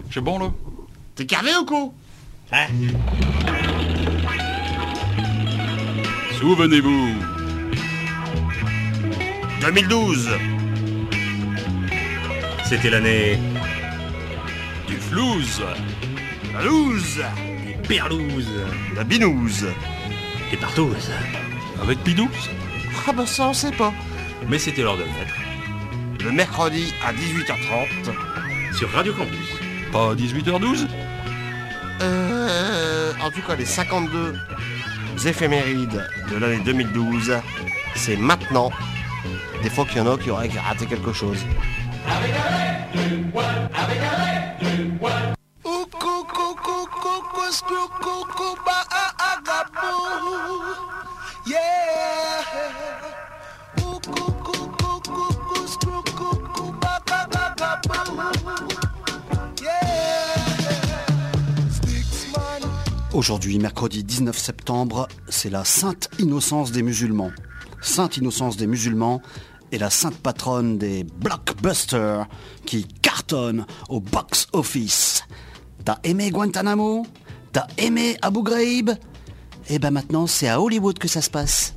C'est bon, là? T'es carré ou quoi? Hein? Souvenez-vous. 2012. C'était l'année Du flouze. La loose. des perlouses, La binouze. des partouzes. Avec Pidouze. Ah bah ça on sait pas. Mais c'était l'heure de le mettre. Le mercredi à 18h30. Sur Radio Campus. Pas 18h12? En tout cas les 52 éphémérides de l'année 2012, c'est maintenant. Des fois qu'il y en a qui auraient raté quelque chose. Aujourd'hui, mercredi 19 septembre, c'est la Sainte Innocence des musulmans. Sainte Innocence des musulmans est la sainte patronne des blockbusters qui cartonnent au box-office. T'as aimé Guantanamo? T'as aimé Abu Ghraib? Eh ben maintenant, c'est à Hollywood que ça se passe.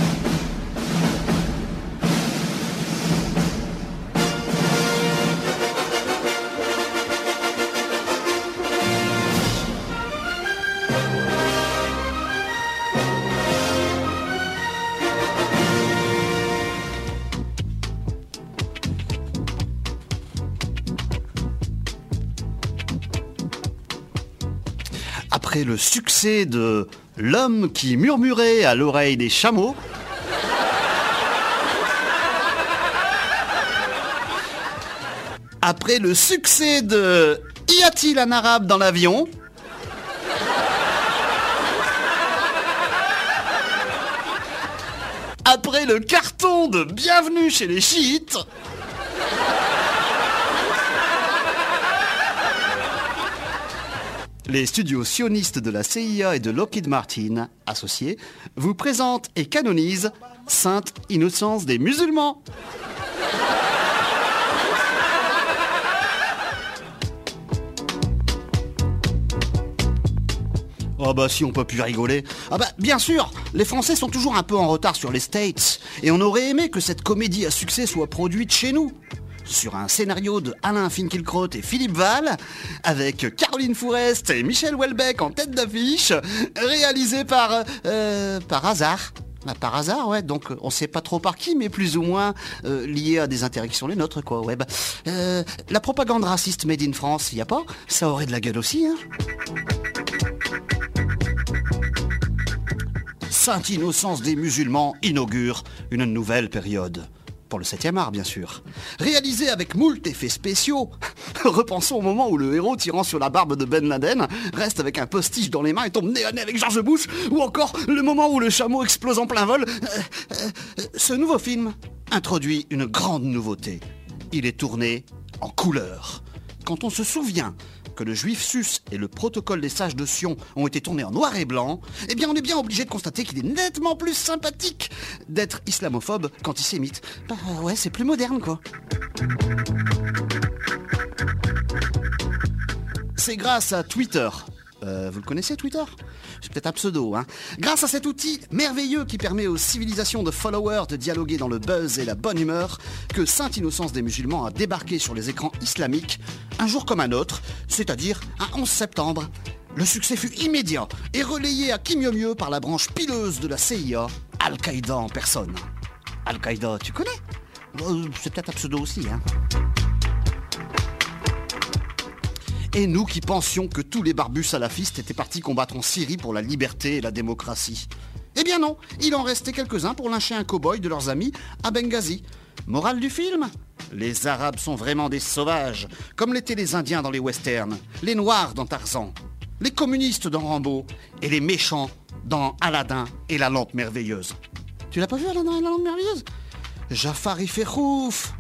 Après le succès de L'homme qui murmurait à l'oreille des chameaux, après le succès de Y a-t-il un arabe dans l'avion, après le carton de Bienvenue chez les chiites, les studios sionistes de la CIA et de Lockheed Martin, associés, vous présentent et canonisent Sainte Innocence des musulmans. Oh bah si on peut plus rigoler. Ah bah bien sûr, les Français sont toujours un peu en retard sur les States, et on aurait aimé que cette comédie à succès soit produite chez nous. Sur un scénario de Alain Finkielkraut et Philippe Val, avec Caroline Fourest et Michel Houellebecq en tête d'affiche, réalisé par hasard. Bah, par hasard, ouais, donc on sait pas trop par qui, mais plus ou moins lié à des intérêts qui sont les nôtres, quoi, ouais. Bah, la propagande raciste made in France, y a pas? Ça aurait de la gueule aussi, hein. Sainte Innocence des musulmans inaugure une nouvelle période. Pour le 7e art, bien sûr. Réalisé avec moult effets spéciaux. Repensons au moment où le héros tirant sur la barbe de Ben Laden reste avec un postiche dans les mains et tombe nez à nez avec George Bush, ou encore le moment où le chameau explose en plein vol. Ce nouveau film introduit une grande nouveauté. Il est tourné en couleur. Quand on se souvient que le Juif sus et le protocole des sages de Sion ont été tournés en noir et blanc, eh bien on est bien obligé de constater qu'il est nettement plus sympathique d'être islamophobe qu'antisémite. Bah ouais, c'est plus moderne, quoi. C'est grâce à Twitter. Vous le connaissez, Twitter ? C'est peut-être un pseudo, hein. Grâce à cet outil merveilleux qui permet aux civilisations de followers de dialoguer dans le buzz et la bonne humeur, que Sainte Innocence des musulmans a débarqué sur les écrans islamiques un jour comme un autre, c'est-à-dire un 11 septembre. Le succès fut immédiat et relayé à qui mieux mieux par la branche pileuse de la CIA, Al-Qaïda en personne. Al-Qaïda, tu connais ? C'est peut-être un pseudo aussi, hein. Et nous qui pensions que tous les barbus salafistes étaient partis combattre en Syrie pour la liberté et la démocratie. Eh bien non, il en restait quelques-uns pour lyncher un cow-boy de leurs amis à Benghazi. Morale du film ? Les Arabes sont vraiment des sauvages, comme l'étaient les Indiens dans les westerns, les Noirs dans Tarzan, les communistes dans Rambo, et les méchants dans Aladdin et la lampe merveilleuse. Tu l'as pas vu, Aladdin et la lampe merveilleuse ? Jafar y fait rouf.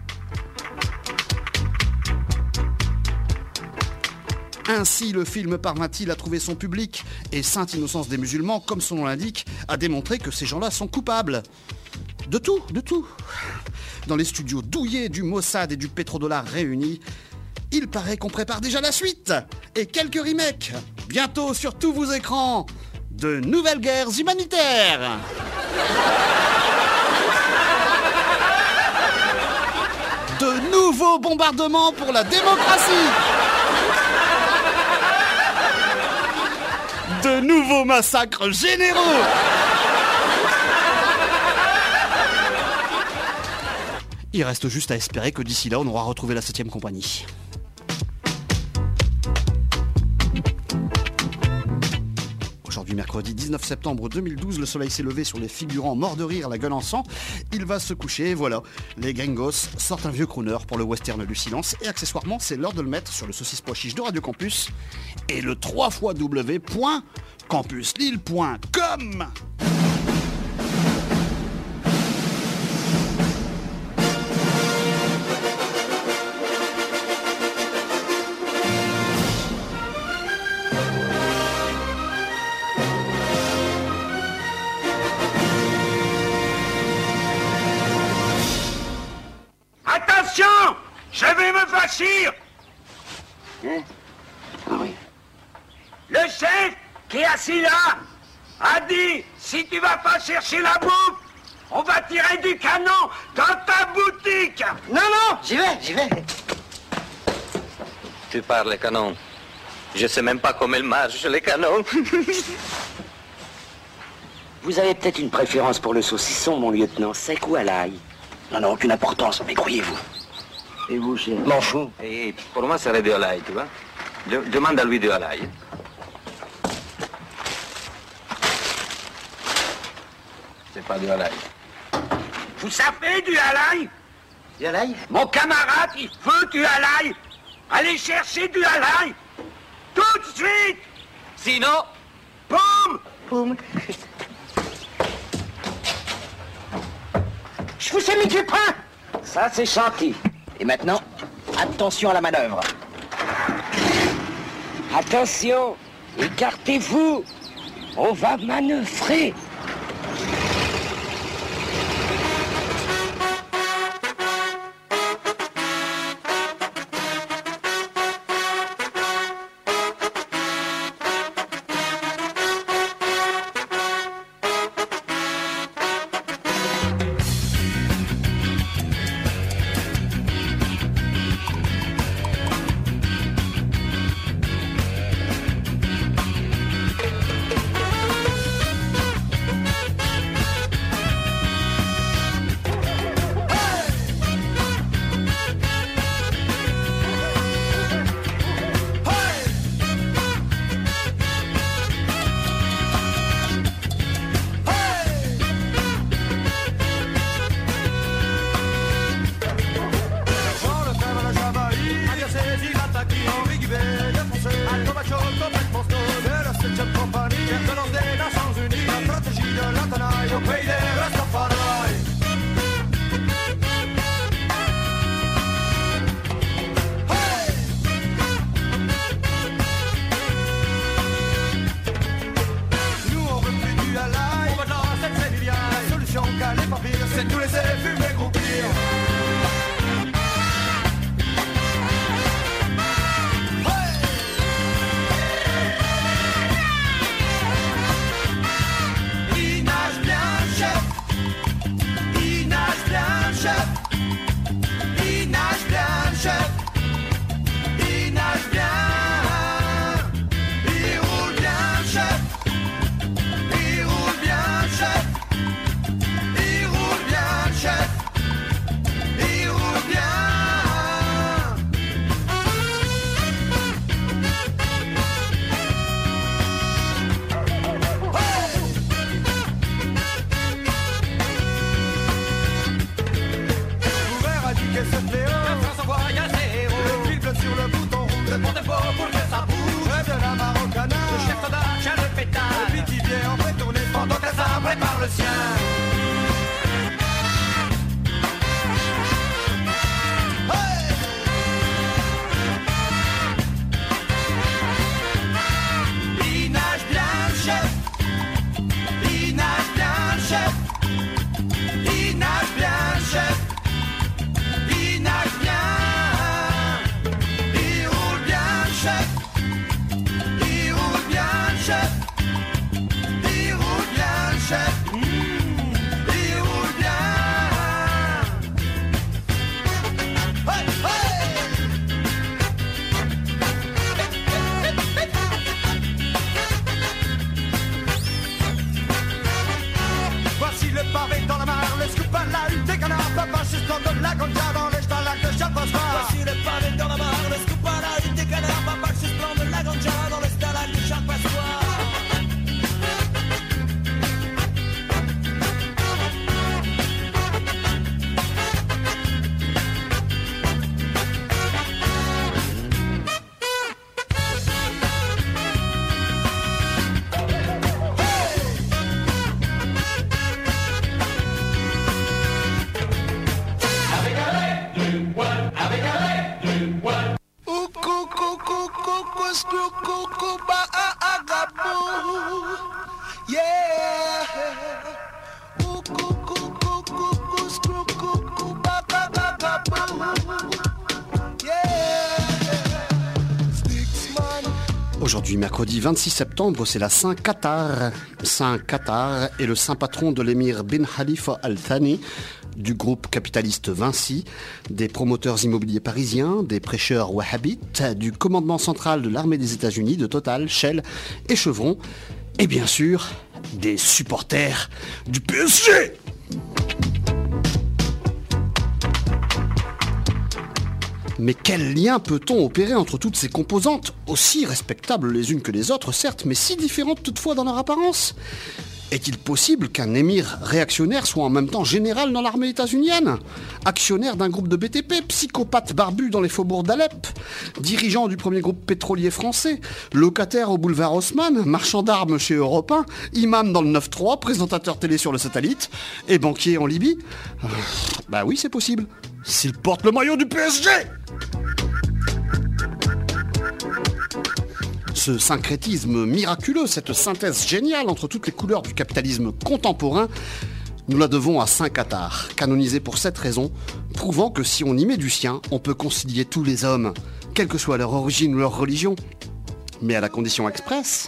Ainsi, le film parvint-il à trouver son public, et Sainte Innocence des musulmans, comme son nom l'indique, a démontré que ces gens-là sont coupables. De tout, de tout. Dans les studios douillés du Mossad et du pétrodollar réunis, il paraît qu'on prépare déjà la suite et quelques remakes. Bientôt sur tous vos écrans, de nouvelles guerres humanitaires. De nouveaux bombardements pour la démocratie. De nouveaux massacres généreux. Il reste juste à espérer que d'ici là, on aura retrouvé la 7e compagnie. Aujourd'hui, mercredi 19 septembre 2012, le soleil s'est levé sur les figurants morts de rire, la gueule en sang. Il va se coucher, et voilà. Les gringos sortent un vieux crooner pour le western du silence. Et accessoirement, c'est l'heure de le mettre sur le saucisse pois chiche de Radio Campus. Et le 3xw.campuslille.com. Attention! Je vais me fâchir! Hein? Ah oui. Le chef, qui est assis là, a dit, si tu vas pas chercher la bouffe, on va tirer du canon dans ta boutique! Non, non, j'y vais. Tu parles canon. Je sais même pas comment elle marche, les canons. Vous avez peut-être une préférence pour le saucisson, mon lieutenant, sec ou à l'ail? Non, aucune importance, mais croyez-vous. Et vous, chef? M'en fous. Et pour moi, ça serait de l'ail, tu vois. Demande à lui de l'ail. C'est pas de l'ail. Vous savez du halaï? Du l'ail? Mon camarade, il veut du halaï! Allez chercher du halaï! Tout de suite! Sinon, Boum! Poum. Je vous ai mis du pain. Ça, c'est gentil. Et maintenant, attention à la manœuvre. Attention, écartez-vous. On va manœuvrer. Aujourd'hui, mercredi 26 septembre, c'est la Saint Qatar. Saint Qatar est le saint patron de l'émir bin Khalifa Al Thani, du groupe capitaliste Vinci, des promoteurs immobiliers parisiens, des prêcheurs wahhabites, du commandement central de l'armée des États-Unis, de Total, Shell et Chevron, et bien sûr, des supporters du PSG. Mais quel lien peut-on opérer entre toutes ces composantes, aussi respectables les unes que les autres, certes, mais si différentes toutefois dans leur apparence ? Est-il possible qu'un émir réactionnaire soit en même temps général dans l'armée états-unienne, actionnaire d'un groupe de BTP, psychopathe barbu dans les faubourgs d'Alep, dirigeant du premier groupe pétrolier français, locataire au boulevard Haussmann, marchand d'armes chez Europe 1, imam dans le 9-3, présentateur télé sur le satellite et banquier en Libye ? Bah oui, c'est possible. S'il porte le maillot du PSG ! Ce syncrétisme miraculeux, cette synthèse géniale entre toutes les couleurs du capitalisme contemporain, nous la devons à Saint Qatar, canonisé pour cette raison, prouvant que si on y met du sien, on peut concilier tous les hommes, quelle que soit leur origine ou leur religion, mais à la condition expresse...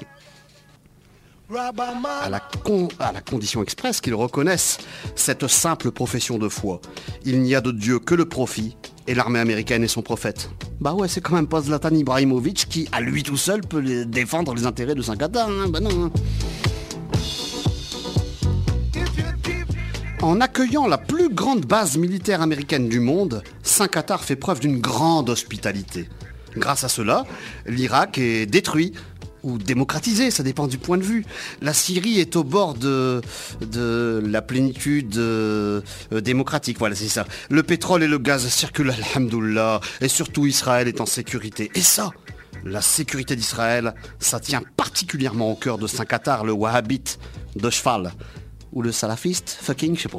À la condition expresse qu'ils reconnaissent cette simple profession de foi. Il n'y a de Dieu que le profit et l'armée américaine est son prophète. Bah ouais, c'est quand même pas Zlatan Ibrahimovic qui, à lui tout seul, peut défendre les intérêts de Saint Qatar, hein. Bah non. En accueillant la plus grande base militaire américaine du monde, Saint Qatar fait preuve d'une grande hospitalité. Grâce à cela, l'Irak est détruit, ou démocratisé, ça dépend du point de vue. La Syrie est au bord de la plénitude démocratique, voilà, c'est ça. Le pétrole et le gaz circulent, alhamdoulilah, et surtout Israël est en sécurité. Et ça, la sécurité d'Israël, ça tient particulièrement au cœur de Saint Qatar, le wahhabite de cheval, ou le salafiste, fucking, je sais pas.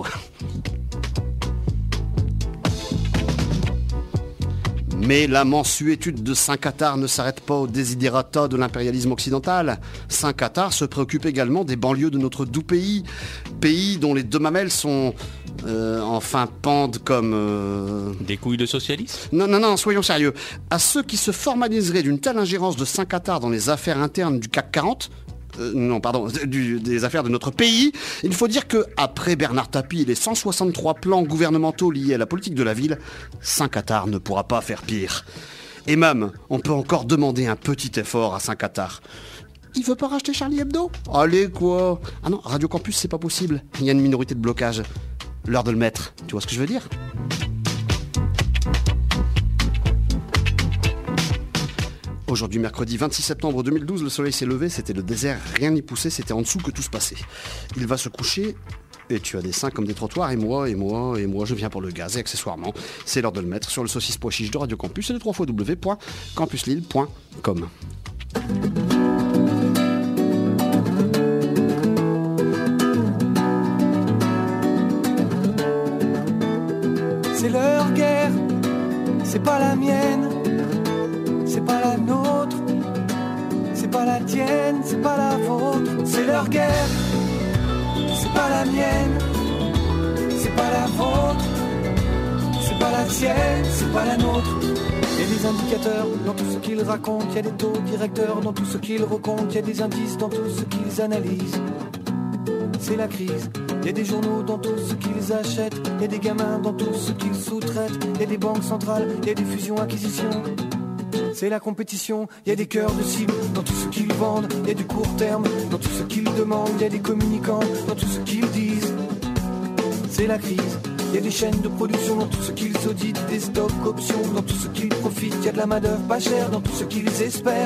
Mais la mansuétude de Saint Qatar ne s'arrête pas au desiderata de l'impérialisme occidental. Saint Qatar se préoccupe également des banlieues de notre doux pays. Pays dont les deux mamelles sont... enfin pendent comme... Des couilles de socialistes ? Non, soyons sérieux. À ceux qui se formaliseraient d'une telle ingérence de Saint Qatar dans les affaires internes du CAC 40... des affaires de notre pays, il faut dire que après Bernard Tapie et les 163 plans gouvernementaux liés à la politique de la ville, Saint Qatar ne pourra pas faire pire. Et même, on peut encore demander un petit effort à Saint Qatar. Il veut pas racheter Charlie Hebdo ? Allez quoi ? Ah non, Radio Campus c'est pas possible, il y a une minorité de blocage. L'heure de le mettre, tu vois ce que je veux dire ? Aujourd'hui, mercredi 26 septembre 2012, le soleil s'est levé, c'était le désert, rien n'y poussait, c'était en dessous que tout se passait. Il va se coucher, et tu as des seins comme des trottoirs, et moi, je viens pour le gaz, et accessoirement, c'est l'heure de le mettre sur le saucisse pois chiche de Radio Campus, et le www.campuslille.com. C'est leur guerre, c'est pas la mienne. C'est pas la nôtre, c'est pas la tienne, c'est pas la vôtre. C'est leur guerre, c'est pas la mienne, c'est pas la vôtre, c'est pas la tienne, c'est pas la nôtre. Il y a des indicateurs dans tout ce qu'ils racontent, il y a des taux directeurs dans tout ce qu'ils recomptent, il y a des indices dans tout ce qu'ils analysent. C'est la crise, il y a des journaux dans tout ce qu'ils achètent, il y a des gamins dans tout ce qu'ils sous-traitent, il y a des banques centrales, il y a des fusions-acquisitions. C'est la compétition, il y a des cœurs de cible dans tout ce qu'ils vendent, il y a du court terme dans tout ce qu'ils demandent, il y a des communicants dans tout ce qu'ils disent. C'est la crise, il y a des chaînes de production dans tout ce qu'ils auditent, des stocks options dans tout ce qu'ils profitent, il y a de la main-d'œuvre pas chère dans tout ce qu'ils espèrent.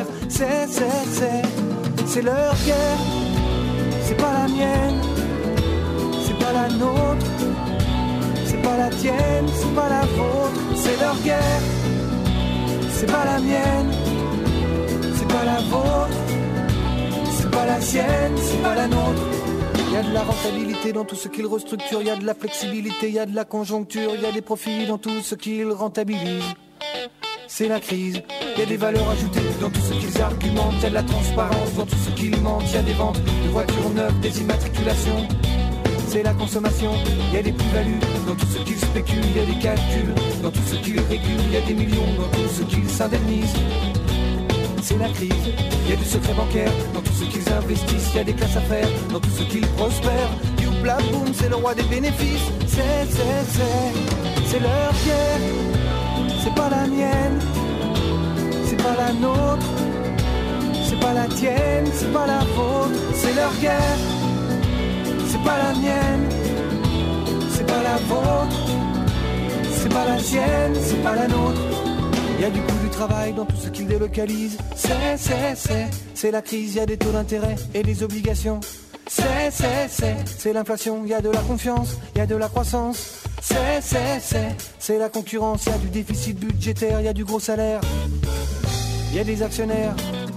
C'est leur guerre, c'est pas la mienne, c'est pas la nôtre, c'est pas la tienne, c'est pas la vôtre. C'est leur guerre. C'est pas la mienne, c'est pas la vôtre, c'est pas la sienne, c'est pas la nôtre. Il y a de la rentabilité dans tout ce qu'ils restructurent, il y a de la flexibilité, il y a de la conjoncture, il y a des profits dans tout ce qu'ils rentabilisent. C'est la crise, il y a des valeurs ajoutées dans tout ce qu'ils argumentent, il y a de la transparence dans tout ce qu'ils mentent, il y a des ventes de voitures neuves, des immatriculations. C'est la consommation, il y a des plus-values dans tout ce qu'ils spéculent, il y a des calculs dans tout ce qu'ils régulent, il y a des millions dans tout ce qu'ils s'indemnisent. c'est la crise. Il y a du secret bancaire dans tout ce qu'ils investissent. Il y a des classes à faire dans tout ce qu'ils prospèrent. Youpla boum, c'est le roi des bénéfices. C'est leur guerre. C'est pas la mienne, c'est pas la nôtre. C'est pas la tienne, c'est pas la vôtre. C'est leur guerre. C'est pas la mienne, c'est pas la vôtre. C'est pas la sienne, c'est pas la nôtre. Il y a du coût du travail dans tout ce qu'ils délocalisent. C'est la crise, il y a des taux d'intérêt et des obligations. C'est l'inflation, il y a de la confiance, il y a de la croissance. C'est la concurrence, il y a du déficit budgétaire, il y a du gros salaire. Il y a des actionnaires.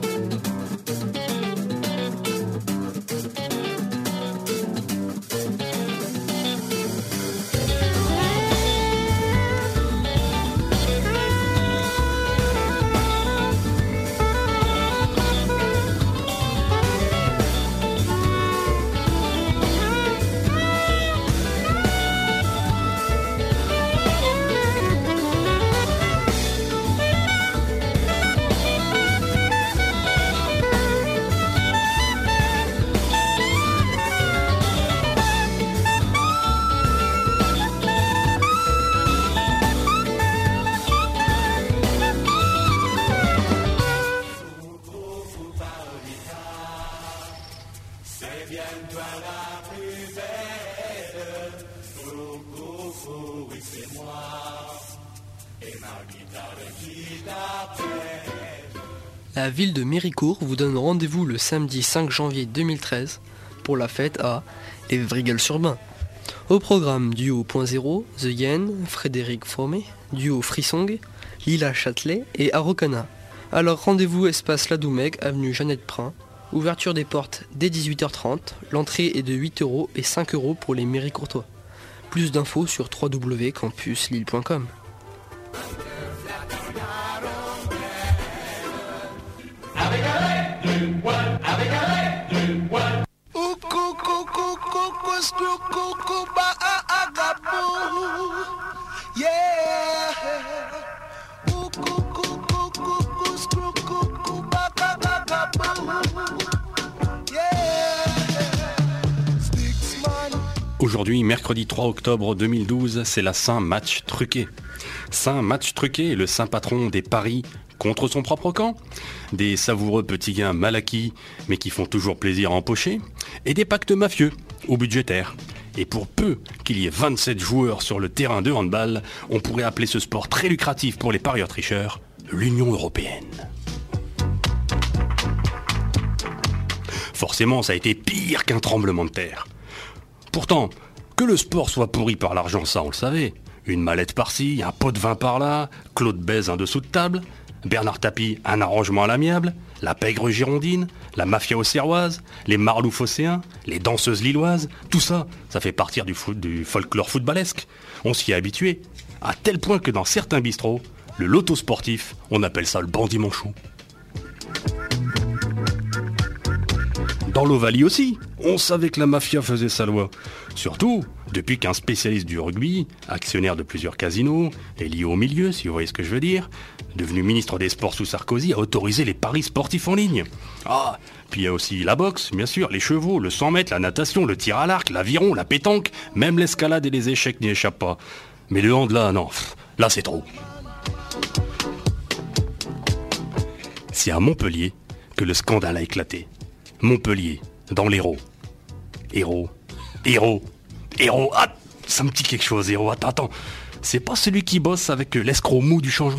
La ville de Méricourt vous donne rendez-vous le samedi 5 janvier 2013 pour la fête à Évreguel-sur-Bain. Au programme duo .0, The Yen, Frédéric Formé, duo Frisong, Lila Châtelet et Arokana. Alors rendez-vous espace Ladoumeg, avenue Jeannette Prin. Ouverture des portes dès 18h30, l'entrée est de 8 € et 5 € pour les Méricourtois. Plus d'infos sur www.campuslille.com. Aujourd'hui, mercredi 3 octobre 2012, c'est la Saint-Match truqué. Saint-Match truqué est le saint patron des paris contre son propre camp, des savoureux petits gains mal acquis mais qui font toujours plaisir à empocher, et des pactes mafieux ou budgétaires. Et pour peu qu'il y ait 27 joueurs sur le terrain de handball, on pourrait appeler ce sport très lucratif pour les parieurs tricheurs, l'Union européenne. Forcément, ça a été pire qu'un tremblement de terre. Pourtant, que le sport soit pourri par l'argent, ça on le savait. Une mallette par-ci, un pot de vin par-là, Claude baise un dessous de table, Bernard Tapie un arrangement à l'amiable, la pègre girondine, la mafia auxerroise, les marlous phocéens, les danseuses lilloises, tout ça, ça fait partie du folklore footballesque. On s'y est habitué, à tel point que dans certains bistrots, le loto sportif, on appelle ça le bandit manchot. Dans l'Ovalie aussi, on savait que la mafia faisait sa loi. Surtout, depuis qu'un spécialiste du rugby, actionnaire de plusieurs casinos, et lié au milieu, si vous voyez ce que je veux dire, devenu ministre des Sports sous Sarkozy, a autorisé les paris sportifs en ligne. Ah, puis il y a aussi la boxe, bien sûr, les chevaux, le 100 mètres, la natation, le tir à l'arc, l'aviron, la pétanque, même l'escalade et les échecs n'y échappent pas. Mais le hand là, non, là c'est trop. C'est à Montpellier que le scandale a éclaté. Montpellier, dans l'Hérault. Hérault, ah, ça me dit quelque chose, Hérault, attends, c'est pas celui qui bosse avec l'escroc mou du changement ?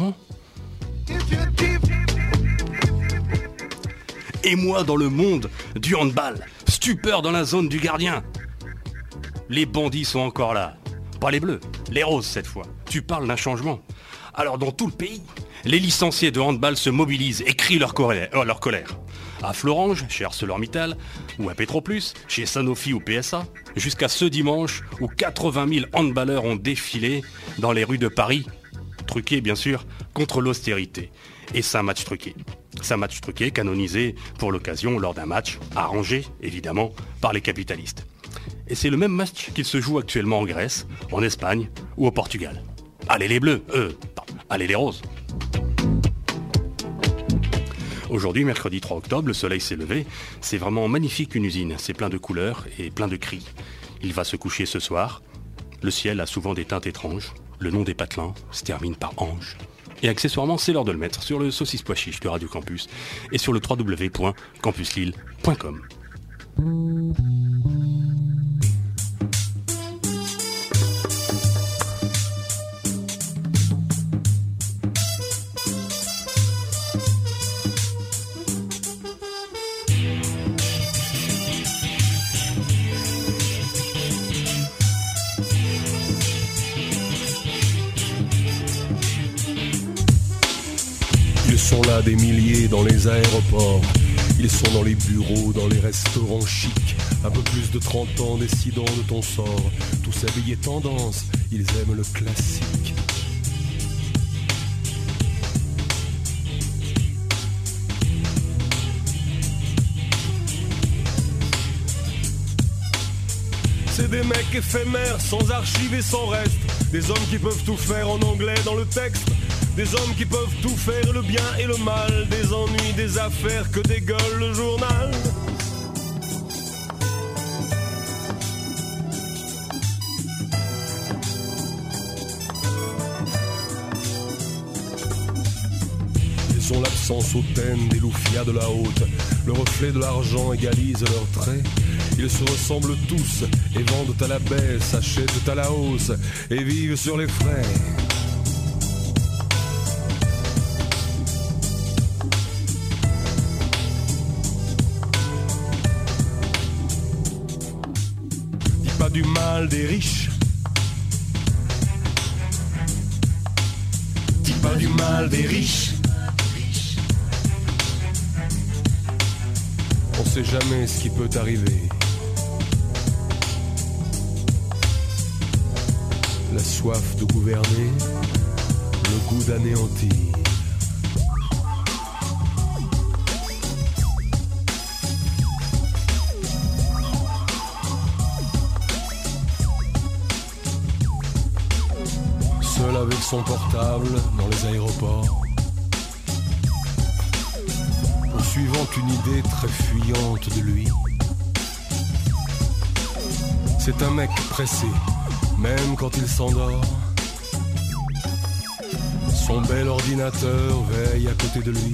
Et moi dans le monde du handball, stupeur dans la zone du gardien. Les bandits sont encore là, pas les bleus, les roses cette fois. Tu parles d'un changement. Alors dans tout le pays, les licenciés de handball se mobilisent et crient leur colère. À Florange, chez ArcelorMittal, ou à Petroplus, chez Sanofi ou PSA, jusqu'à ce dimanche où 80 000 handballeurs ont défilé dans les rues de Paris, truqué bien sûr, contre l'austérité. Et Saint-Match truqué. Saint-Match truqué canonisé pour l'occasion lors d'un match, arrangé évidemment par les capitalistes. Et c'est le même match qu'il se joue actuellement en Grèce, en Espagne ou au Portugal. Allez les bleus, allez les roses. Aujourd'hui, mercredi 3 octobre, le soleil s'est levé. C'est vraiment magnifique une usine. C'est plein de couleurs et plein de cris. Il va se coucher ce soir. Le ciel a souvent des teintes étranges. Le nom des patelins se termine par ange. Et accessoirement, c'est l'heure de le mettre sur le saucisse pois chiche de Radio Campus et sur le www.campuslille.com. Ils sont là des milliers dans les aéroports. Ils sont dans les bureaux, dans les restaurants chics. Un peu plus de 30 ans décidant de ton sort. Tous habillés tendance, ils aiment le classique. C'est des mecs éphémères, sans archives et sans reste. Des hommes qui peuvent tout faire en anglais dans le texte. Des hommes qui peuvent tout faire, le bien et le mal. Des ennuis, des affaires que dégueule le journal. Ils ont l'absence hautaine des loufias de la haute. Le reflet de l'argent égalise leurs traits. Ils se ressemblent tous et vendent à la baisse, achètent à la hausse et vivent sur les frais. Du mal des riches. Dis pas du mal des riches. On sait jamais ce qui peut arriver. La soif de gouverner, le goût d'anéantir. Seul avec son portable dans les aéroports, poursuivant une idée très fuyante de lui. C'est un mec pressé, même quand il s'endort. Son bel ordinateur veille à côté de lui.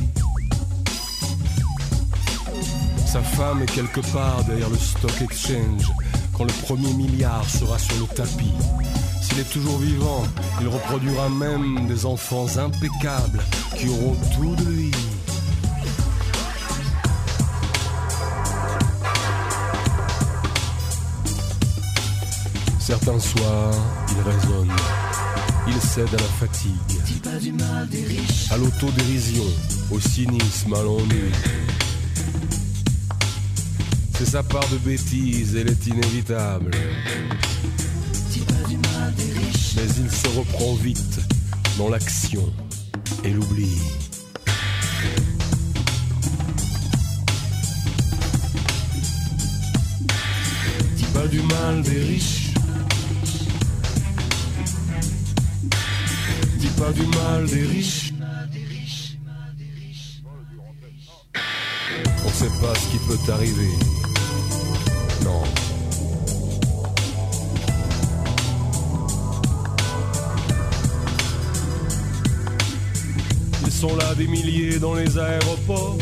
Sa femme est quelque part derrière le stock exchange, quand le premier milliard sera sur le tapis. S'il est toujours vivant, il reproduira même des enfants impeccables qui auront tout de lui. Certains soirs, il raisonne, il cède à la fatigue, dis pas du mal des riches, à l'autodérision, au cynisme, à l'ennui. C'est sa part de bêtise, elle est inévitable. Mais il se reprend vite dans l'action et l'oubli. Dis pas du mal des riches. Dis pas du mal des riches. On sait pas ce qui peut t'arriver. Non. Ils sont là des milliers dans les aéroports.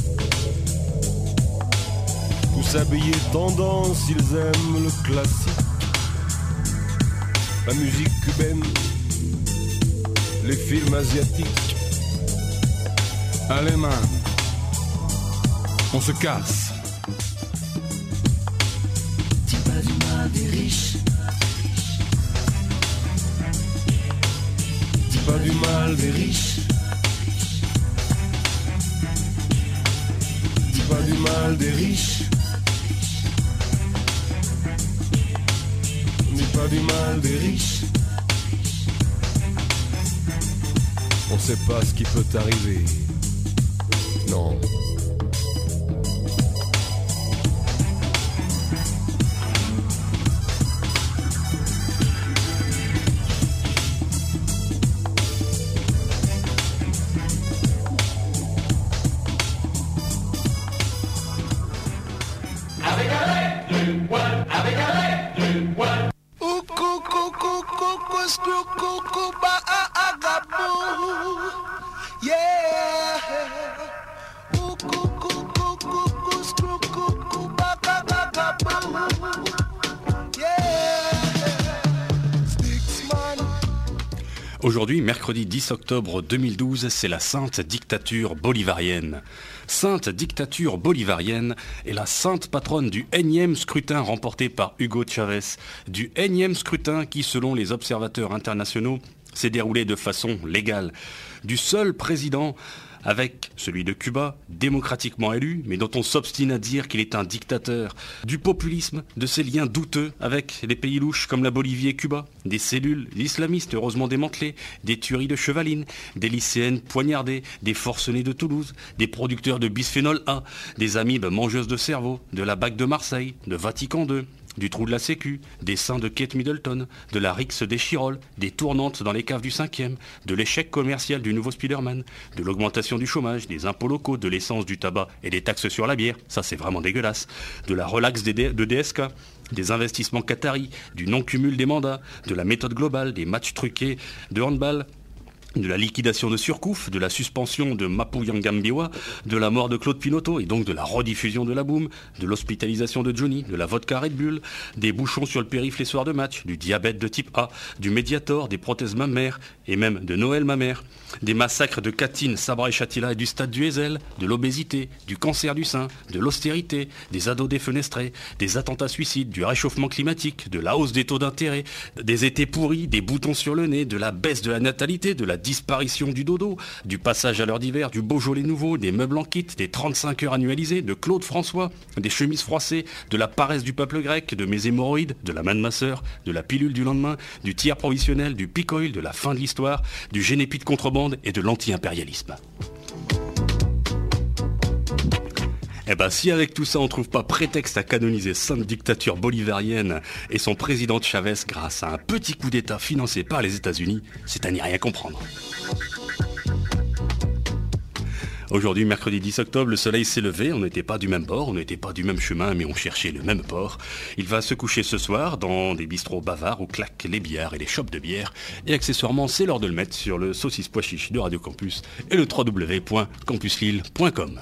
Tous habillés tendance, ils aiment le classique. La musique cubaine, les films asiatiques. Allez man, on se casse. Dis pas du mal des riches. Dis pas du mal des riches. Dis pas du mal des riches. Dis pas du mal des riches. On sait pas ce qui peut t'arriver. Non. Aujourd'hui, mercredi 10 octobre 2012, c'est la sainte dictature bolivarienne. Sainte dictature bolivarienne est la sainte patronne du énième scrutin remporté par Hugo Chavez, du énième scrutin qui, selon les observateurs internationaux, s'est déroulé de façon légale, du seul président avec celui de Cuba, démocratiquement élu, mais dont on s'obstine à dire qu'il est un dictateur, du populisme, de ses liens douteux avec les pays louches comme la Bolivie et Cuba, des cellules islamistes heureusement démantelées, des tueries de chevalines, des lycéennes poignardées, des forcenés de Toulouse, des producteurs de bisphénol A, des amibes mangeuses de cerveau, de la BAC de Marseille, de Vatican II, du trou de la Sécu, des seins de Kate Middleton, de la rixe des Chirolles, des tournantes dans les caves du 5e, de l'échec commercial du nouveau Spider-Man, de l'augmentation du chômage, des impôts locaux, de l'essence, du tabac et des taxes sur la bière, ça c'est vraiment dégueulasse, de la relaxe de DSK, des investissements qataris, du non-cumul des mandats, de la méthode globale, des matchs truqués de handball, de la liquidation de Surcouf, de la suspension de Mapu Yangambiwa, de la mort de Claude Pinoteau et donc de la rediffusion de la boum, de l'hospitalisation de Johnny, de la vodka Red Bull, des bouchons sur le périph' les soirs de match, du diabète de type A, du Mediator, des prothèses mammaires et même de Noël mammaire, des massacres de Katyn, Sabra et Shatila et du stade du Heysel, de l'obésité, du cancer du sein, de l'austérité, des ados défenestrés, des attentats suicides, du réchauffement climatique, de la hausse des taux d'intérêt, des étés pourris, des boutons sur le nez, de la baisse de la natalité, de la disparition du dodo, du passage à l'heure d'hiver, du Beaujolais nouveau, des meubles en kit, des 35 heures annualisées, de Claude François, des chemises froissées, de la paresse du peuple grec, de mes hémorroïdes, de la main de ma sœur, de la pilule du lendemain, du tiers provisionnel, du picoil, de la fin de l'histoire, du génépi de contrebande et de l'anti-impérialisme. Eh ben, si avec tout ça on trouve pas prétexte à canoniser sainte dictature bolivarienne et son président Chavez grâce à un petit coup d'État financé par les États-Unis, c'est à n'y rien comprendre. Aujourd'hui, mercredi 10 octobre, le soleil s'est levé, on n'était pas du même bord, on n'était pas du même chemin, mais on cherchait le même port. Il va se coucher ce soir dans des bistrots bavards où claquent les billards et les chopes de bière. Et accessoirement, c'est l'heure de le mettre sur le saucisse pois chiche de Radio Campus et le www.campuslille.com.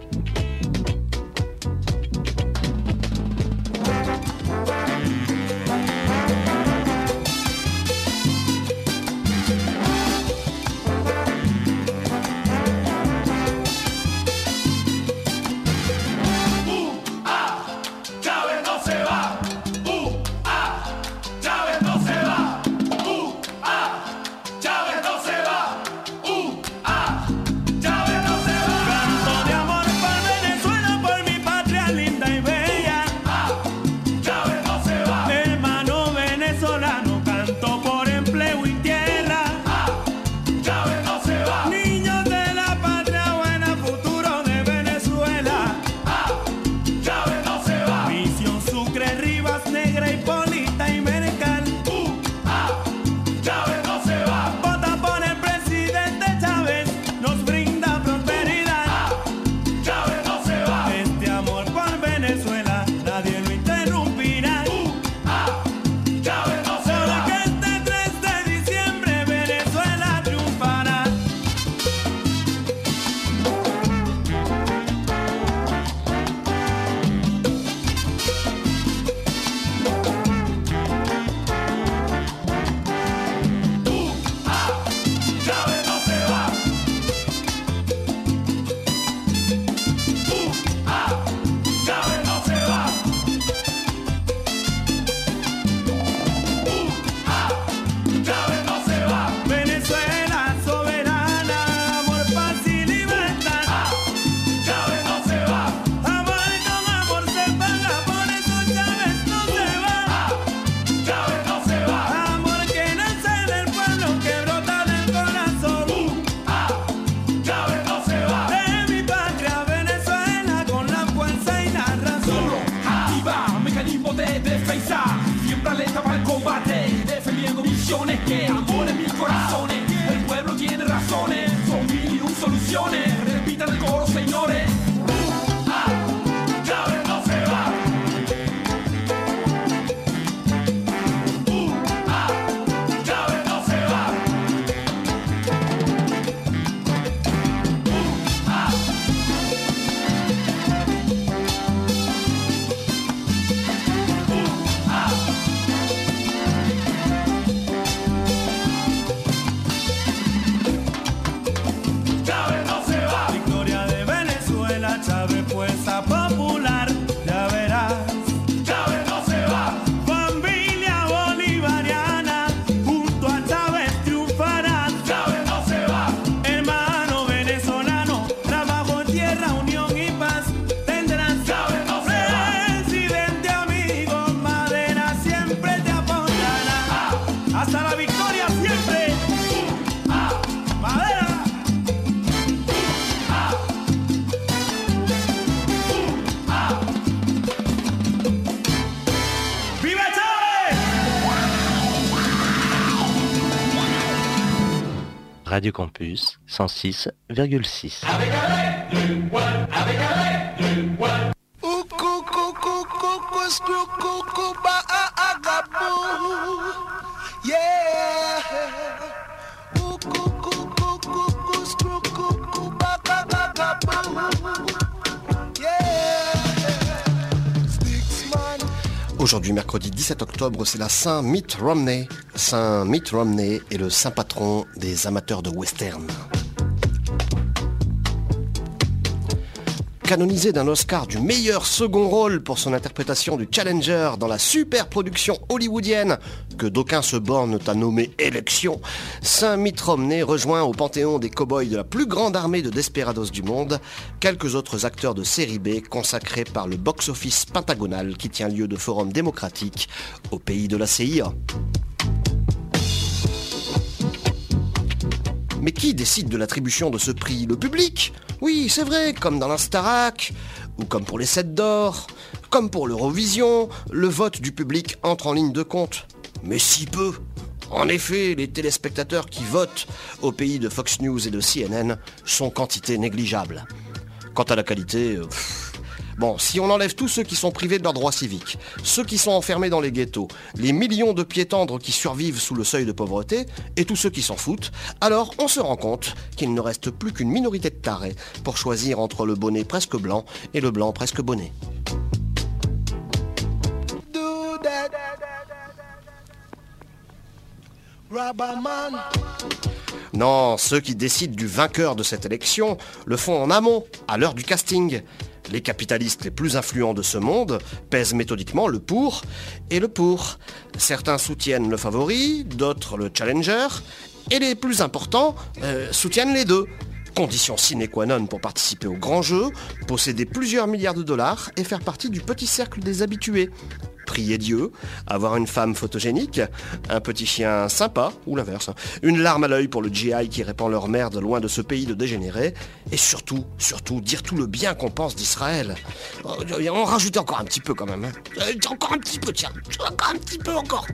Que amor en mil corazones, el pueblo tiene razones, son mil y un soluciones, repitan el coro señores. Chávez no se va. Radio Campus 106,6. Aujourd'hui, mercredi 17 octobre, c'est la Saint Mitt Romney. Saint Mitt Romney est le saint patron des amateurs de western. Canonisé d'un Oscar du meilleur second rôle pour son interprétation du Challenger dans la super production hollywoodienne que d'aucuns se bornent à nommer Élection, Saint Mitt Romney rejoint au panthéon des cow-boys de la plus grande armée de desperados du monde quelques autres acteurs de série B consacrés par le box-office pentagonal qui tient lieu de forum démocratique au pays de la CIA. Mais qui décide de l'attribution de ce prix? Le public? Oui, c'est vrai, comme dans la Starac, ou comme pour les 7 d'or, comme pour l'Eurovision, le vote du public entre en ligne de compte. Mais si peu. En effet, les téléspectateurs qui votent au pays de Fox News et de CNN sont quantité négligeable. Quant à la qualité... Bon, si on enlève tous ceux qui sont privés de leurs droits civiques, ceux qui sont enfermés dans les ghettos, les millions de pieds tendres qui survivent sous le seuil de pauvreté, et tous ceux qui s'en foutent, alors on se rend compte qu'il ne reste plus qu'une minorité de tarés pour choisir entre le bonnet presque blanc et le blanc presque bonnet. Non, ceux qui décident du vainqueur de cette élection le font en amont, à l'heure du casting. Les capitalistes les plus influents de ce monde pèsent méthodiquement le pour et le pour. Certains soutiennent le favori, d'autres le challenger, et les plus importants soutiennent les deux. Condition sine qua non pour participer au grand jeu, posséder plusieurs milliards de dollars et faire partie du petit cercle des habitués. Prier Dieu, avoir une femme photogénique, un petit chien sympa, ou l'inverse, une larme à l'œil pour le GI qui répand leur merde loin de ce pays de dégénérés, et surtout, dire tout le bien qu'on pense d'Israël. On rajoute encore un petit peu quand même. Encore un petit peu, tiens, encore un petit peu encore.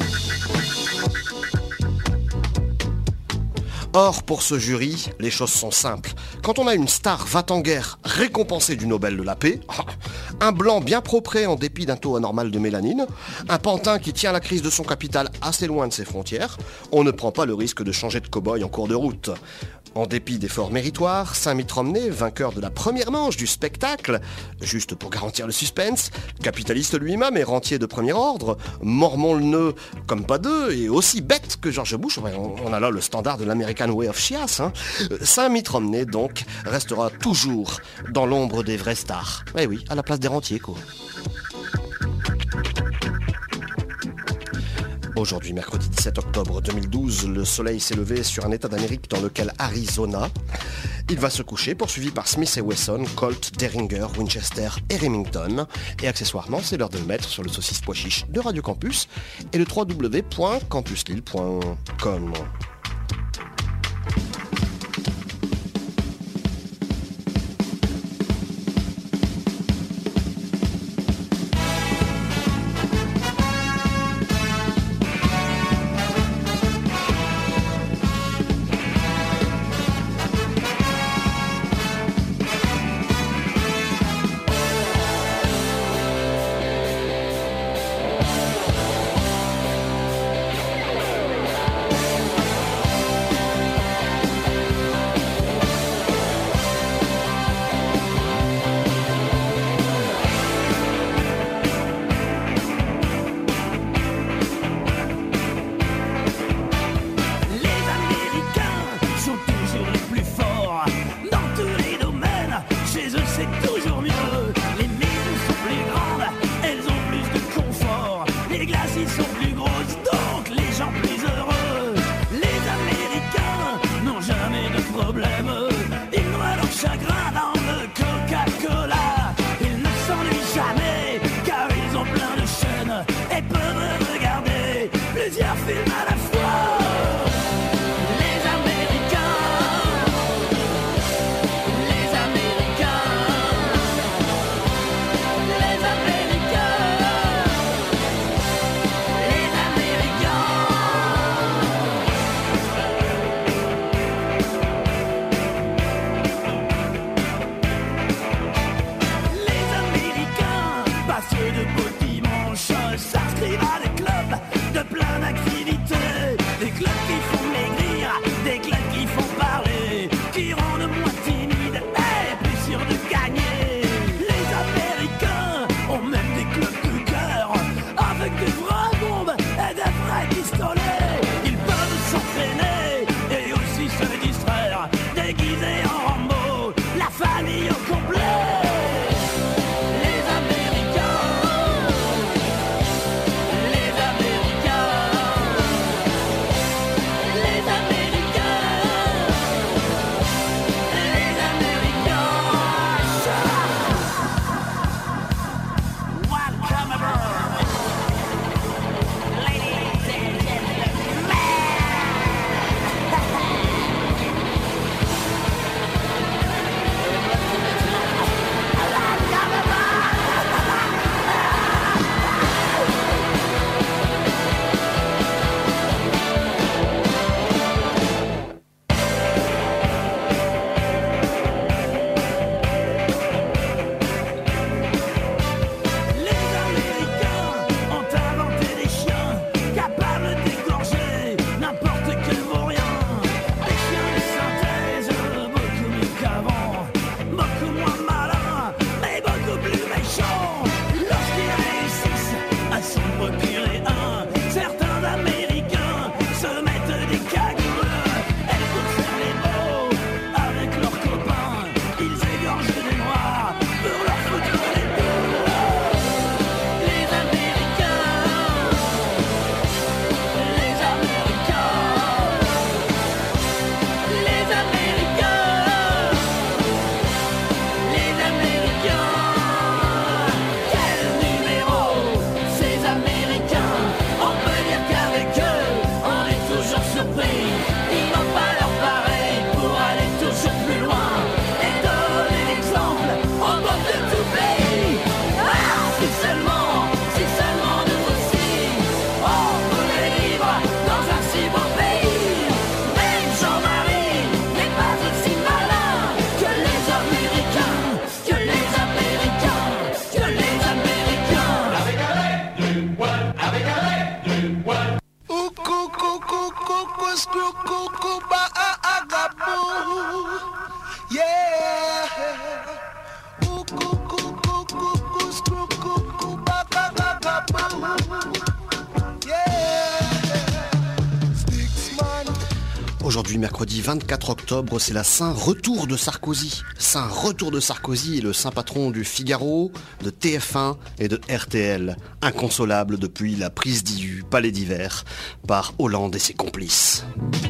Or, pour ce jury, les choses sont simples. Quand on a une star va-t-en-guerre récompensée du Nobel de la paix, un blanc bien propre en dépit d'un taux anormal de mélanine, un pantin qui tient la crise de son capital assez loin de ses frontières, on ne prend pas le risque de changer de cow-boy en cours de route. En dépit d'efforts méritoires, Saint Mitt Romney, vainqueur de la première manche du spectacle, juste pour garantir le suspense, capitaliste lui-même et rentier de premier ordre, mormon le nœud comme pas deux et aussi bête que George Bush, on a là le standard de l'American Way of Chiasse, hein. Saint Mitt Romney donc restera toujours dans l'ombre des vraies stars. Eh oui, à la place des rentiers quoi. Aujourd'hui, mercredi 17 octobre 2012, le soleil s'est levé sur un état d'Amérique dans lequel Arizona. Il va se coucher, poursuivi par Smith & Wesson, Colt, Derringer, Winchester et Remington. Et accessoirement, c'est l'heure de le mettre sur le saucisse pois chiche de Radio Campus et le www.campuslille.com. famille au complet. Les Américains, les Américains, les Américains, les Américains. Welcome aboard, ladies and gentlemen. Aujourd'hui, mercredi 24 octobre, c'est la Saint-Retour de Sarkozy. Saint-Retour de Sarkozy est le saint patron du Figaro, de TF1 et de RTL. Inconsolable depuis la prise du Palais d'Hiver par Hollande et ses complices.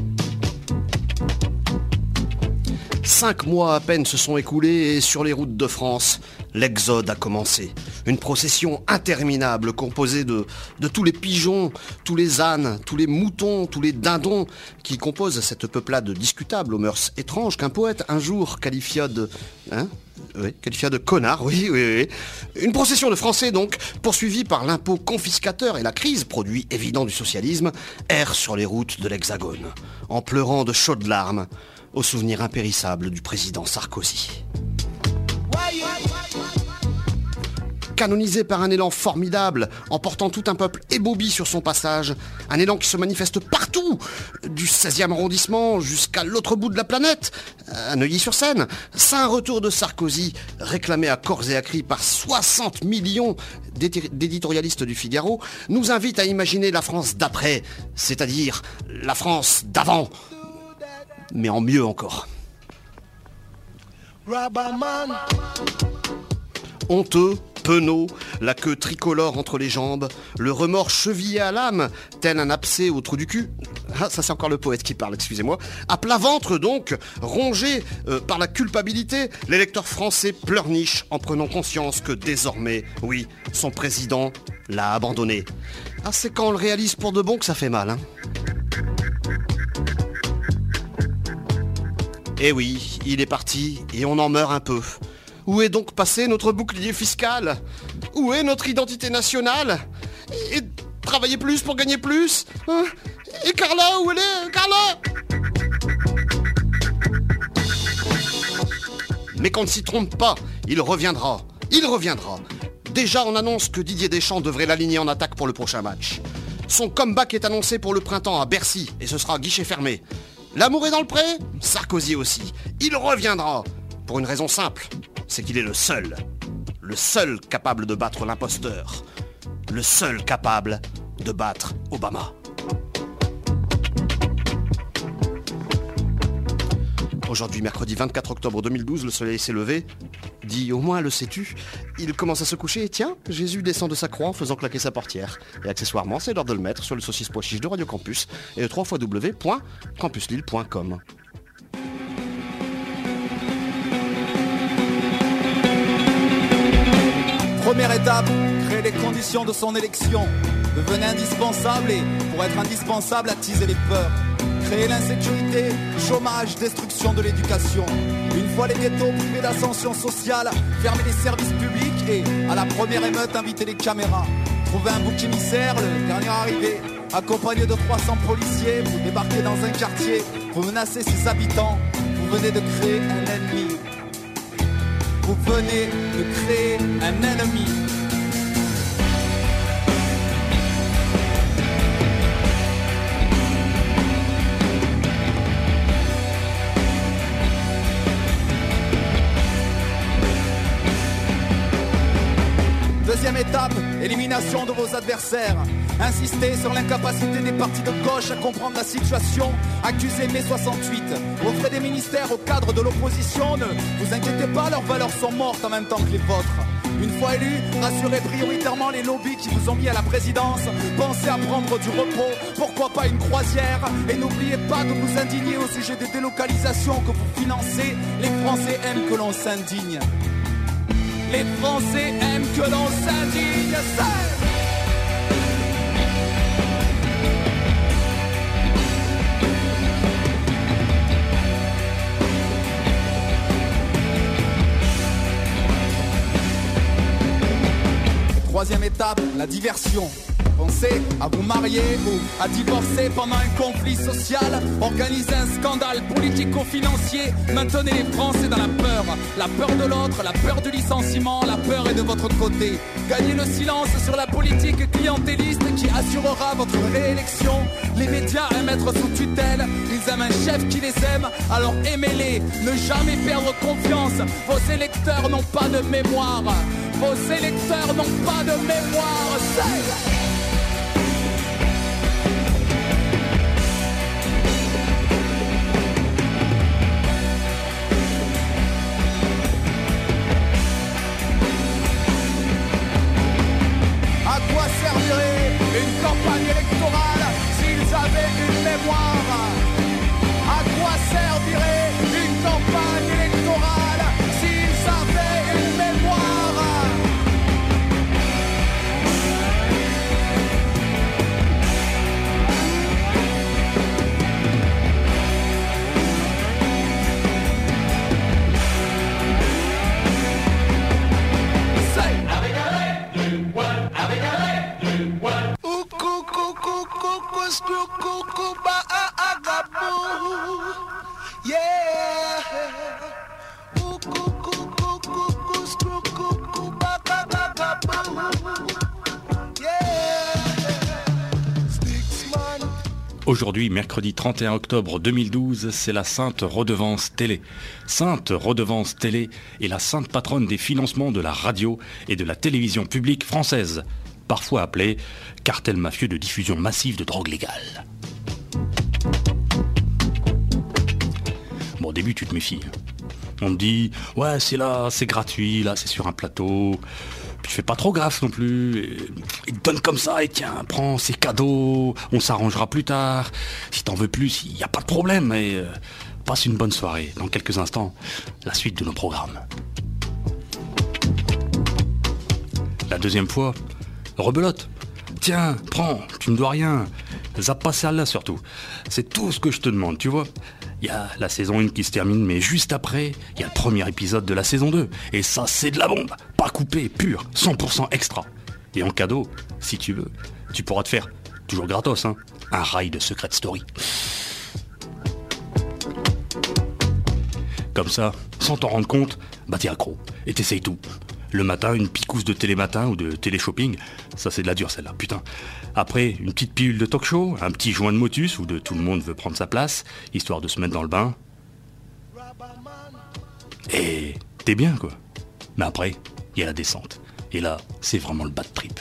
5 mois à peine se sont écoulés et sur les routes de France, l'exode a commencé. Une procession interminable composée de tous les pigeons, tous les ânes, tous les moutons, tous les dindons qui composent cette peuplade discutable aux mœurs étranges qu'un poète un jour qualifia de... qualifia de connard, oui. Une procession de Français donc, poursuivie par l'impôt confiscateur et la crise, produit évident du socialisme, erre sur les routes de l'Hexagone, en pleurant de chaudes larmes au souvenir impérissable du président Sarkozy. Canonisé par un élan formidable, emportant tout un peuple ébaubi sur son passage, un élan qui se manifeste partout, du 16e arrondissement jusqu'à l'autre bout de la planète, à Neuilly-sur-Seine. Saint-Retour de Sarkozy, réclamé à corps et à cri par 60 millions d'éditorialistes du Figaro, nous invite à imaginer la France d'après, c'est-à-dire la France d'avant, mais en mieux encore. Honteux, penaud, la queue tricolore entre les jambes, le remords chevillé à l'âme, tel un abcès au trou du cul. Ah, ça c'est encore le poète qui parle, excusez-moi. À plat ventre donc, rongé par la culpabilité, l'électeur français pleurniche en prenant conscience que désormais, oui, son président l'a abandonné. Ah, c'est quand on le réalise pour de bon que ça fait mal, hein. Eh oui, il est parti et on en meurt un peu. Où est donc passé notre bouclier fiscal ? Où est notre identité nationale ? Et travailler plus pour gagner plus ? Hein ? Et Carla, où elle est ? Carla ? Mais qu'on ne s'y trompe pas, il reviendra. Il reviendra. Déjà, on annonce que Didier Deschamps devrait l'aligner en attaque pour le prochain match. Son comeback est annoncé pour le printemps à Bercy et ce sera à guichet fermé. L'amour est dans le pré ? Sarkozy aussi. Il reviendra. Pour une raison simple, c'est qu'il est le seul capable de battre l'imposteur, le seul capable de battre Obama. Aujourd'hui, mercredi 24 octobre 2012, le soleil s'est levé. Dis, au moins le sais-tu. Il commence à se coucher et tiens, Jésus descend de sa croix en faisant claquer sa portière. Et accessoirement, c'est l'heure de le mettre sur le saucisse pois chiche de Radio Campus et le www.campuslille.com. Première étape, créer les conditions de son élection. Devenez indispensable et, pour être indispensable, attiser les peurs. Créer l'insécurité, chômage, destruction de l'éducation. Une fois les ghettos privés d'ascension sociale, fermer les services publics et, à la première émeute, inviter les caméras. Trouver un bouc émissaire, le dernier arrivé. Accompagné de 300 policiers, vous débarquez dans un quartier, vous menacez ses habitants, vous venez de créer un ennemi. Vous venez de créer un ennemi. Deuxième étape, élimination de vos adversaires. Insistez sur l'incapacité des partis de gauche à comprendre la situation. Accusez mai 68. Offrez des ministères au cadre de l'opposition. Ne vous inquiétez pas, leurs valeurs sont mortes en même temps que les vôtres. Une fois élus, rassurez prioritairement les lobbies qui vous ont mis à la présidence. Pensez à prendre du repos, pourquoi pas une croisière. Et n'oubliez pas de vous indigner au sujet des délocalisations que vous financez. Les Français aiment que l'on s'indigne. Les Français aiment que l'on s'indigne. Troisième étape, la diversion. Pensez à vous marier ou à divorcer pendant un conflit social. Organisez un scandale politico-financier. Maintenez les Français dans la peur. La peur de l'autre, la peur du licenciement. La peur est de votre côté. Gagnez le silence sur la politique clientéliste qui assurera votre réélection. Les médias aiment être sous tutelle. Ils aiment un chef qui les aime, alors aimez-les. Ne jamais perdre confiance. Vos électeurs n'ont pas de mémoire. Vos électeurs n'ont pas de mémoire. À quoi servirait une campagne électorale s'ils avaient une mémoire? À quoi servirait une campagne électorale s'ils avaient une mémoire? Aujourd'hui, mercredi 31 octobre 2012, c'est la Sainte Redevance Télé. Sainte Redevance Télé est la sainte patronne des financements de la radio et de la télévision publique française, parfois appelée cartel mafieux de diffusion massive de drogue légale. Bon, au début, tu te méfies. On te dit, ouais, c'est là, c'est gratuit, là, c'est sur un plateau. Puis tu fais pas trop gaffe non plus. Ils te donnent comme ça, et tiens, prends, c'est cadeau, on s'arrangera plus tard. Si t'en veux plus, il n'y a pas de problème. Et passe une bonne soirée. Dans quelques instants, la suite de nos programmes. La deuxième fois, rebelote. Tiens, prends, tu me dois rien. Zappe pas celle-là surtout. C'est tout ce que je te demande, tu vois. Il y a la saison 1 qui se termine, mais juste après, il y a le premier épisode de la saison 2. Et ça, c'est de la bombe. Pas coupé, pur, 100% extra. Et en cadeau, si tu veux, tu pourras te faire, toujours gratos, hein, un rail de Secret Story. Comme ça, sans t'en rendre compte, bah t'es accro. Et t'essayes tout. Le matin, une picousse de télématin ou de télé-shopping, ça c'est de la dure celle-là, putain. Après, une petite pilule de talk-show, un petit joint de motus où de tout le monde veut prendre sa place, histoire de se mettre dans le bain. Et t'es bien quoi. Mais après, il y a la descente. Et là, c'est vraiment le bad trip.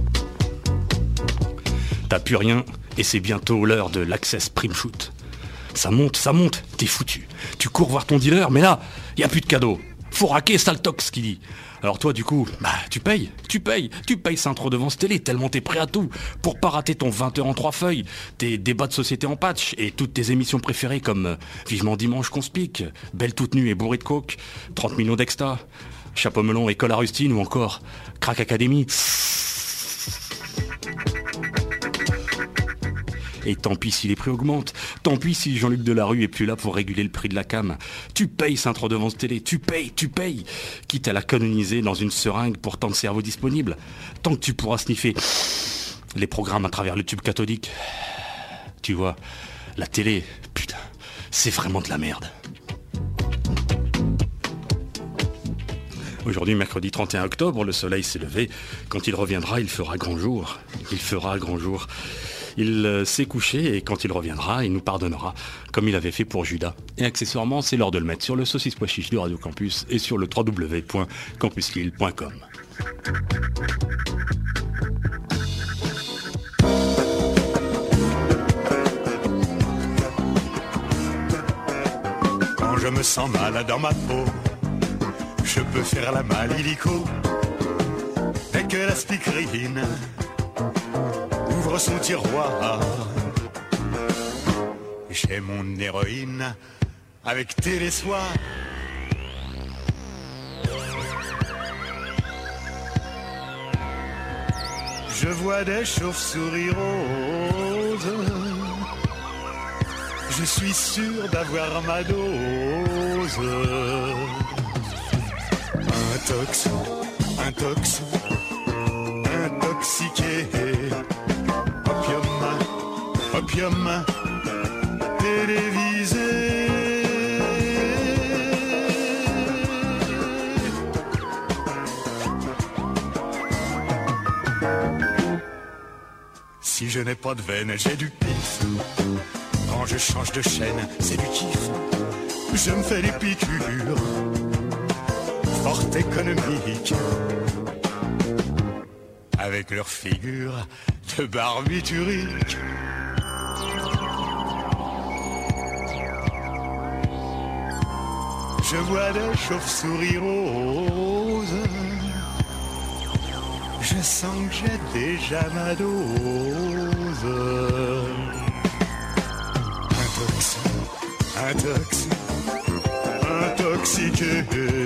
T'as plus rien et c'est bientôt l'heure de l'Access Prime Shoot. Ça monte, t'es foutu. Tu cours voir ton dealer, mais là, y a plus de cadeau. Faut raquer, sale tox, qui dit. Alors toi, du coup, tu payes Saint-Tro devance télé, tellement t'es prêt à tout, pour pas rater ton 20h en 3 feuilles, tes débats de société en patch, et toutes tes émissions préférées comme Vivement Dimanche qu'on se pique, Belle toute nue et bourrée de coke, 30 millions d'exta, Chapeau melon, École à rustine, ou encore Crack Academy. Et tant pis si les prix augmentent, tant pis si Jean-Luc Delarue est plus là pour réguler le prix de la cam. Tu payes Saint-Tro devance télé, tu payes, quitte à la canoniser dans une seringue pour tant de cerveaux disponibles, tant que tu pourras sniffer les programmes à travers le tube cathodique. Tu vois, la télé, putain, c'est vraiment de la merde. Aujourd'hui, mercredi 31 octobre, le soleil s'est levé. Quand il reviendra, il fera grand jour. Il s'est couché et quand il reviendra, il nous pardonnera, comme il avait fait pour Judas. Et accessoirement, c'est l'heure de le mettre sur le saucisse pois chiche de Radio Campus et sur le www.campuslille.com. Quand je me sens mal dans ma peau, je peux faire la malle illico. Dès que la speakerine ouvre son tiroir, j'ai mon héroïne avec Télésoir. Je vois des chauves-souris roses, je suis sûr d'avoir ma dose. Intoxiqué, opium, télévisé. Si je n'ai pas de veine, j'ai du pif. Quand je change de chaîne, c'est du kiff. Je me fais des piqûres fort économiques, avec leur figure de barbiturique. Je vois des chauves-souris roses, je sens que j'ai déjà ma dose. Intoxiqué,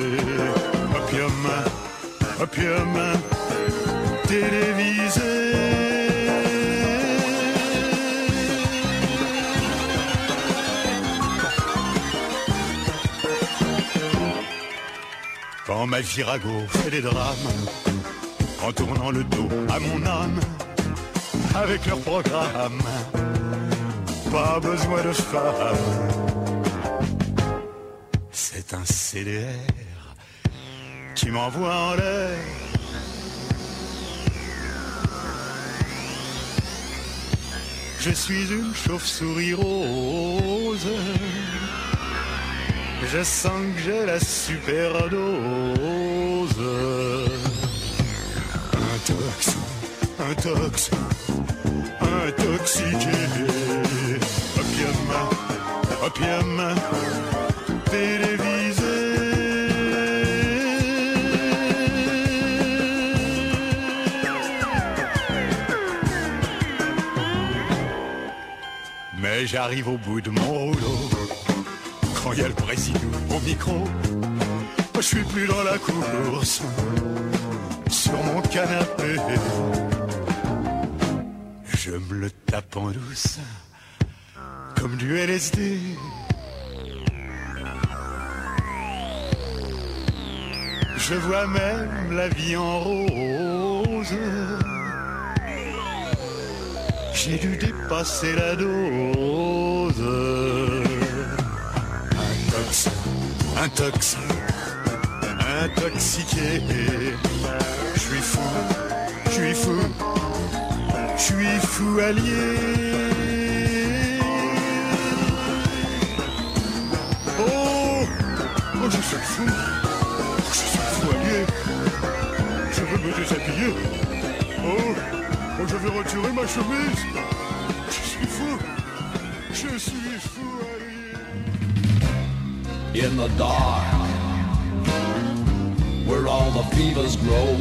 opium, télévisé. Quand ma virago fait des drames, en tournant le dos à mon âme, avec leur programme, pas besoin de femme. C'est un CDR qui m'envoie en l'air. Je suis une chauve-souris rose, je sens que j'ai la superdose. Intoxiqué, opium, télévisé. Mais j'arrive au bout de mon rouleau, quand il y a le président au micro. Je suis plus dans la course, sur mon canapé, je me le tape en douce, comme du LSD. Je vois même la vie en rose. J'ai dû dépasser la dose. Intoxiqué. Je suis fou allié. Oh, je suis fou. Je suis fou allié. Je veux me déshabiller. Oh, je veux retirer ma chemise. Je suis fou. Je Je suis fou à rire. In the dark, where all the fevers grow,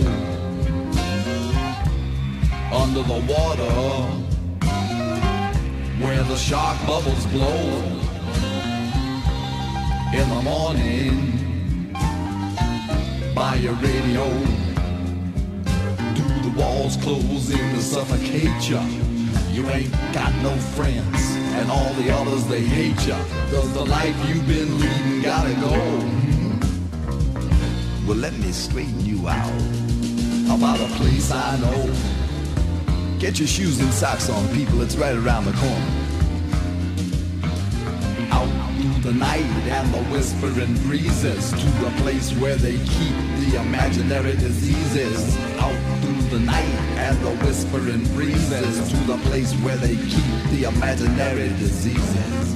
under the water, where the shark bubbles blow. In the morning, by your radio, do the walls close in to suffocate ya? You ain't got no friends, and all the others, they hate ya. Does the life you've been leading gotta go? Well, let me straighten you out about a place I know. Get your shoes and socks on, people, it's right around the corner. Out through the night and the whispering breezes, to the place where they keep the imaginary diseases. Out through the night and the whispering breezes, to the place where they keep the imaginary diseases.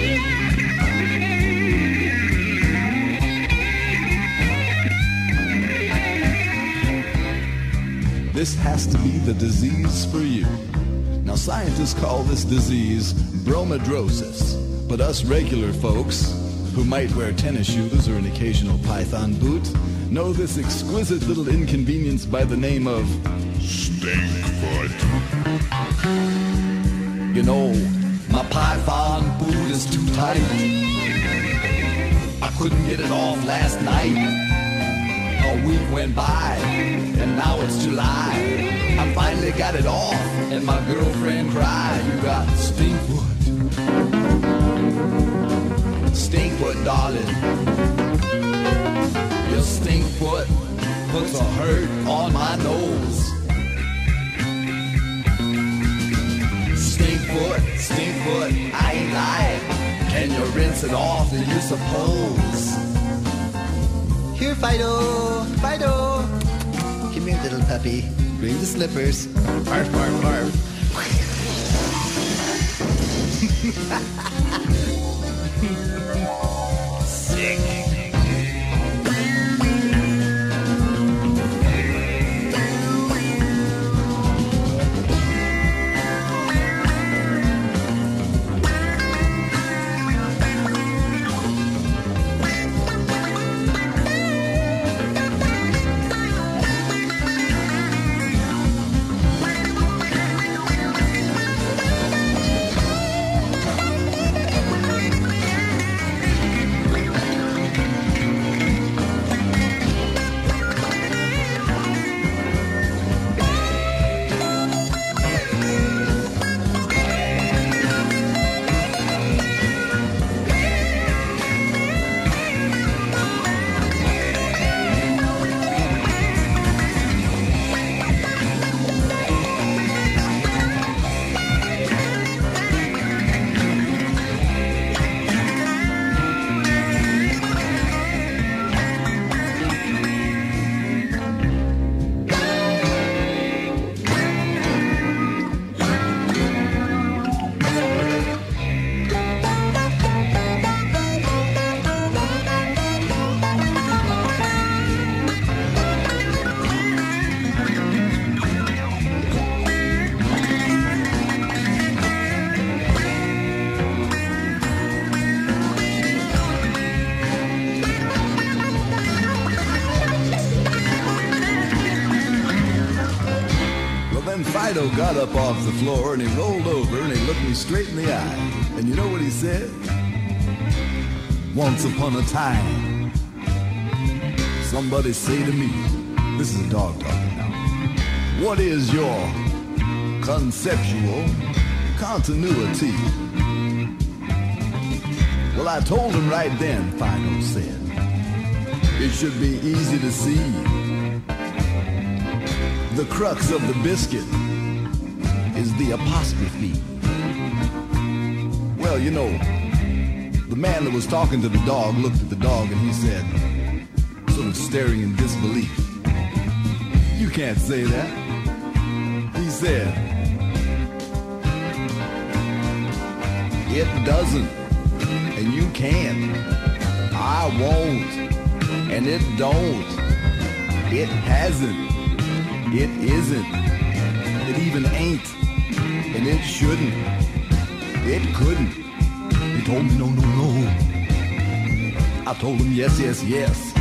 This has to be the disease for you. Now scientists call this disease bromidrosis, but us regular folks, who might wear tennis shoes or an occasional python boot, know this exquisite little inconvenience by the name of stinkfoot. You know, my python boot is too tight. I couldn't get it off last night. A week went by, and now it's July. I finally got it off, and my girlfriend cried. You got stinkfoot. Stinkfoot, darling. Your stinkfoot puts a hurt on my nose. Stinkfoot, stinkfoot, I ain't lying. Can you rinse it off, do you suppose? Here, Fido, Fido. Come here, little puppy. Bring the slippers. Barf, barf, barf. Sick. Fido got up off the floor and he rolled over and he looked me straight in the eye. And you know what he said? Once upon a time, somebody say to me, this is a dog talking now, what is your conceptual continuity? Well, I told him right then, Fido said, it should be easy to see. The crux of the biscuit is the apostrophe. Well, you know, the man that was talking to the dog looked at the dog and he said, sort of staring in disbelief, you can't say that. He said, it doesn't, and you can't. I won't, and it don't. It hasn't. It isn't. It even ain't. And it shouldn't. It couldn't. He told me no, no, no. I told him yes, yes, yes.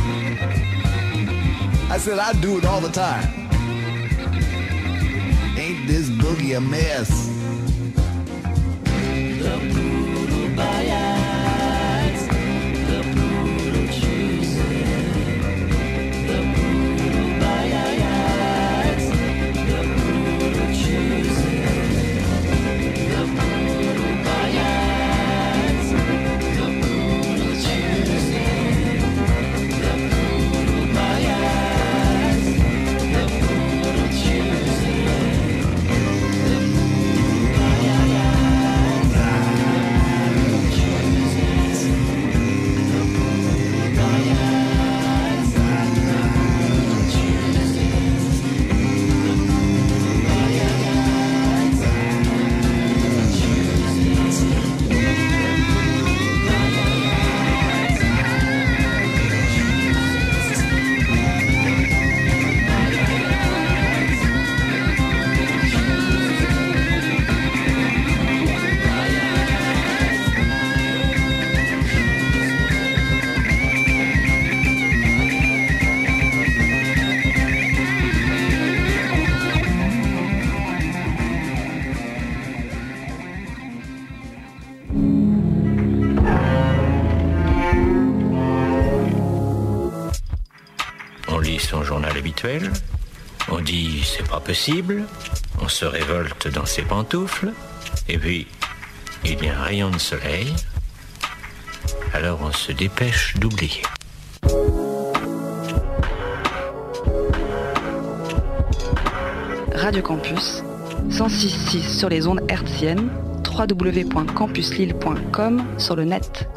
I said I do it all the time. Ain't this boogie a mess? The Poodle Bites, the Poodle chooses. The Poodle Bites, the Poodle chooses. The Poodle Bites, the Poodle chooses. The Poodle Bites, the Poodle chooses. On lit son journal habituel, on dit c'est pas possible, on se révolte dans ses pantoufles, et puis il y a un rayon de soleil, alors on se dépêche d'oublier. Radio Campus, 106.6 sur les ondes hertziennes, www.campuslille.com sur le net.